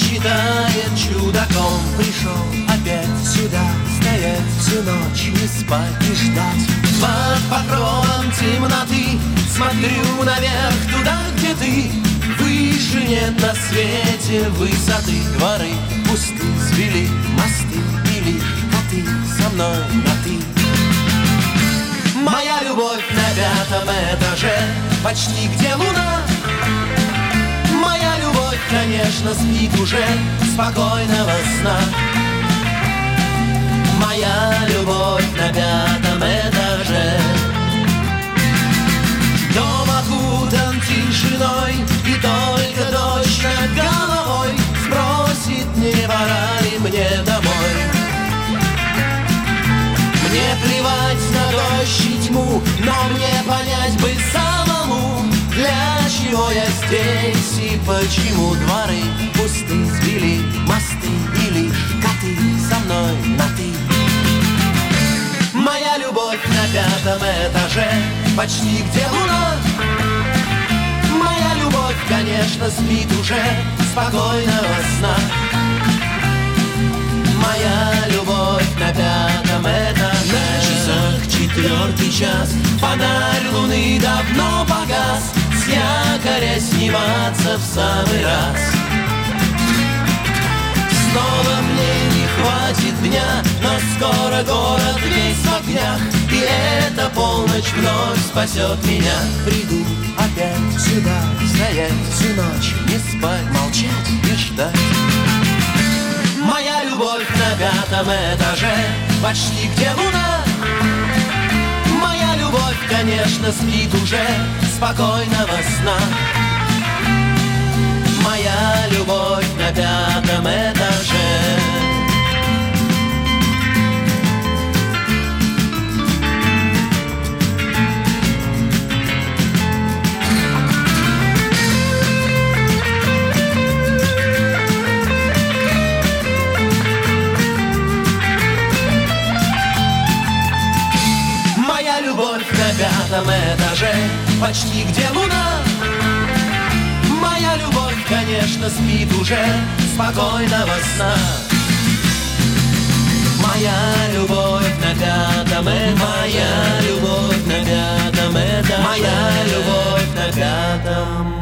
считает чудаком. Пришел опять сюда, стоять всю ночь, не спать и ждать. Под покровом темноты смотрю наверх, туда, где ты. Выше нет на свете высоты. Дворы пусты, свели мосты, или коты со мной на ты. Моя любовь на 5-м этаже, почти где луна. Моя любовь, конечно, спит уже, спокойного сна. Моя любовь на 5-м этаже. Дом окутан тишиной, и только дождь над головой спросит, не пора ли мне домой. Мне плевать на дождь и тьму, но мне понять бы самому, для чего я здесь и почему дворы пусты, свели мосты, или коты со мной на ты. Моя любовь на 5-м этаже, почти где луна. Моя любовь, конечно, спит уже, спокойного сна. Моя любовь на 5-м этаже. На часах 4-й час, фонарь луны давно погас, с якоря сниматься в самый раз. Снова мне не хватит дня, но скоро город весь в огнях, и эта полночь вновь спасет меня. Приду опять сюда, стоять всю ночь, не спать, молчать и ждать. Моя любовь на 5-м этаже, почти где луна. Моя любовь, конечно, спит уже, спокойного сна. Моя любовь на 5-м этаже. Моя любовь на 5-м этаже, почти где луна. Моя любовь, конечно, спит уже, спокойного сна. Моя любовь на 5-м этаже. Моя любовь на 5-м этаже. Моя любовь на 5-м